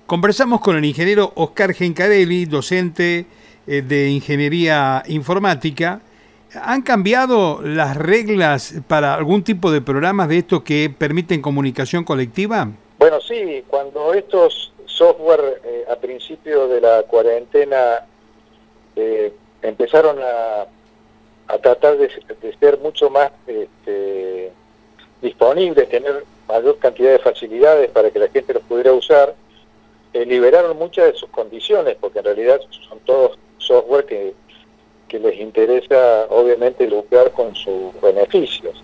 Conversamos con el ingeniero Oscar Gencarelli, docente de Ingeniería Informática. ¿Han cambiado las reglas para algún tipo de programas de estos que permiten comunicación colectiva? Bueno, sí, cuando estos software a principio de la cuarentena empezaron a tratar de ser mucho más disponibles, tener mayor cantidad de facilidades para que la gente los pudiera usar, liberaron muchas de sus condiciones, porque en realidad son todos software que les interesa obviamente lucrar con sus beneficios.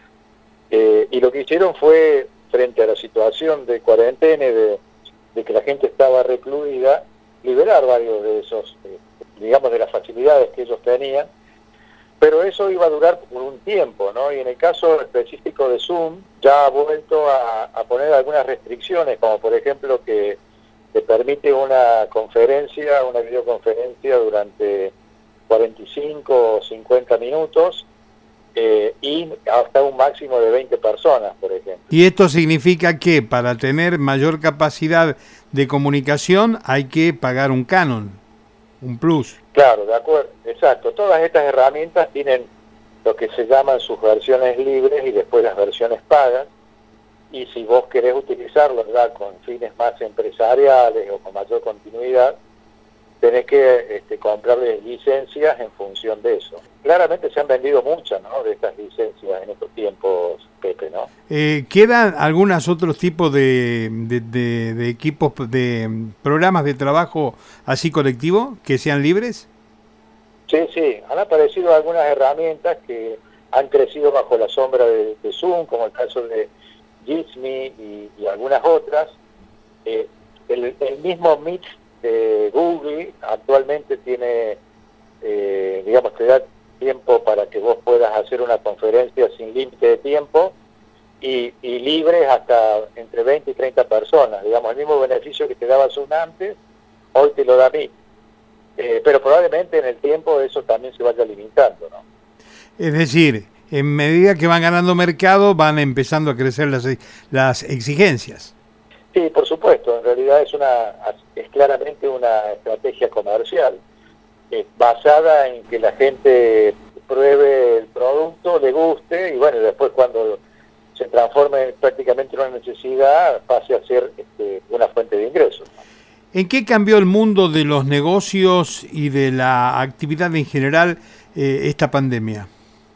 Y lo que hicieron fue, frente a la situación de cuarentena, de que la gente estaba recluida, liberar varios de esos, digamos, de las facilidades que ellos tenían, pero eso iba a durar por un tiempo, ¿no? Y en el caso específico de Zoom, ya ha vuelto a poner algunas restricciones, como por ejemplo que te permite una videoconferencia durante 45 o 50 minutos y hasta un máximo de 20 personas, por ejemplo. Y esto significa que para tener mayor capacidad de comunicación hay que pagar un canon, un plus. Claro, de acuerdo, exacto. Todas estas herramientas tienen lo que se llaman sus versiones libres y después las versiones pagas. Y si vos querés utilizarlo ya con fines más empresariales o con mayor continuidad, tenés que comprarles licencias en función de eso. Claramente se han vendido muchas, ¿no?, de estas licencias en estos tiempos, Pepe, ¿no? ¿Quedan algunos otros tipos de equipos, de programas de trabajo así colectivo que sean libres? Sí, han aparecido algunas herramientas que han crecido bajo la sombra de Zoom, como el caso de Jitsi y algunas otras. El mismo Meet de Google actualmente tiene, digamos, te da tiempo para que vos puedas hacer una conferencia sin límite de tiempo y libres hasta entre 20 y 30 personas. Digamos, el mismo beneficio que te daba Zoom antes, hoy te lo da Meet. Pero probablemente en el tiempo eso también se vaya limitando, ¿no? Es decir, en medida que van ganando mercado, van empezando a crecer las exigencias. Sí, por supuesto. En realidad es claramente una estrategia comercial basada en que la gente pruebe el producto, le guste y bueno, después cuando se transforme prácticamente en una necesidad, pase a ser una fuente de ingresos. ¿En qué cambió el mundo de los negocios y de la actividad en general esta pandemia?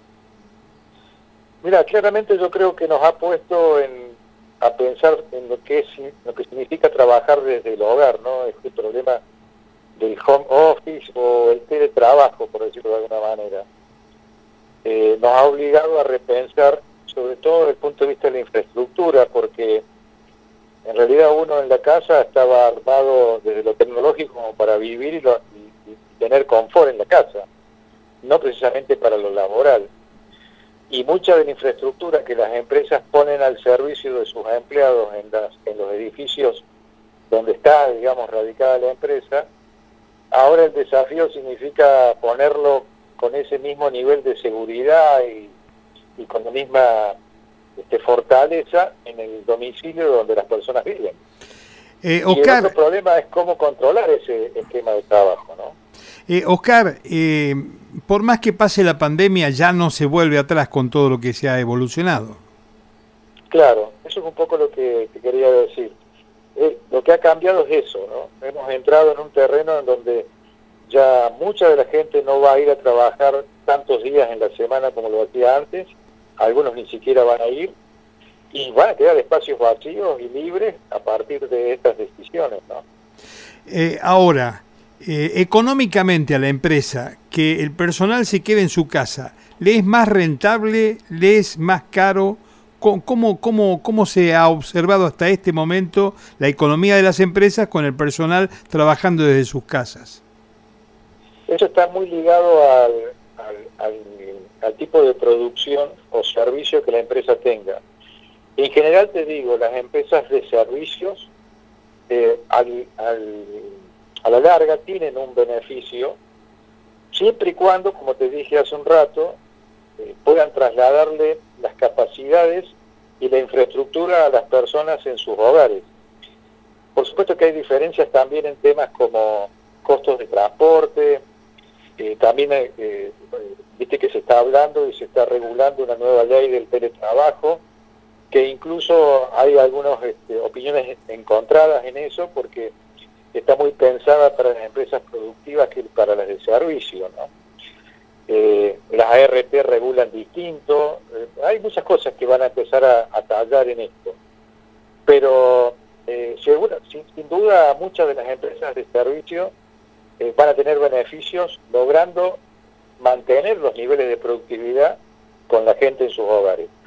Mira, claramente yo creo que nos ha puesto a pensar en lo que significa trabajar desde el hogar, ¿no? Este problema del home office o el teletrabajo, por decirlo de alguna manera. Nos ha obligado a repensar, sobre todo desde el punto de vista de la infraestructura, porque en realidad uno en la casa estaba armado desde lo tecnológico como para vivir y tener confort en la casa, no precisamente para lo laboral. Y mucha de la infraestructura que las empresas ponen al servicio de sus empleados en los edificios donde está, digamos, radicada la empresa, ahora el desafío significa ponerlo con ese mismo nivel de seguridad y con la misma fortaleza en el domicilio donde las personas viven. Oscar, y el otro problema es cómo controlar ese esquema de trabajo, ¿no? Oscar, por más que pase la pandemia, ya no se vuelve atrás con todo lo que se ha evolucionado. Claro, eso es un poco lo que te quería decir. Lo que ha cambiado es eso, ¿no? Hemos entrado en un terreno en donde ya mucha de la gente no va a ir a trabajar tantos días en la semana como lo hacía antes, algunos ni siquiera van a ir, y van a quedar espacios vacíos y libres a partir de estas decisiones, ¿no? Ahora, económicamente a la empresa, que el personal se quede en su casa, ¿le es más rentable, le es más caro? ¿Cómo se ha observado hasta este momento la economía de las empresas con el personal trabajando desde sus casas? Eso está muy ligado al tipo de producción o servicio que la empresa tenga. En general te digo, las empresas de servicios a la larga tienen un beneficio, siempre y cuando, como te dije hace un rato, puedan trasladarle las capacidades y la infraestructura a las personas en sus hogares. Por supuesto, supuesto que hay diferencias también en temas como costos de transporte, también viste que se está hablando y se está regulando una nueva ley del teletrabajo, que incluso hay algunas opiniones encontradas en eso, porque está muy pensada para las empresas productivas que para las de servicio, ¿no? Las ARP regulan distinto, hay muchas cosas que van a empezar a tallar en esto, pero sin duda muchas de las empresas de servicio van a tener beneficios logrando mantener los niveles de productividad con la gente en sus hogares.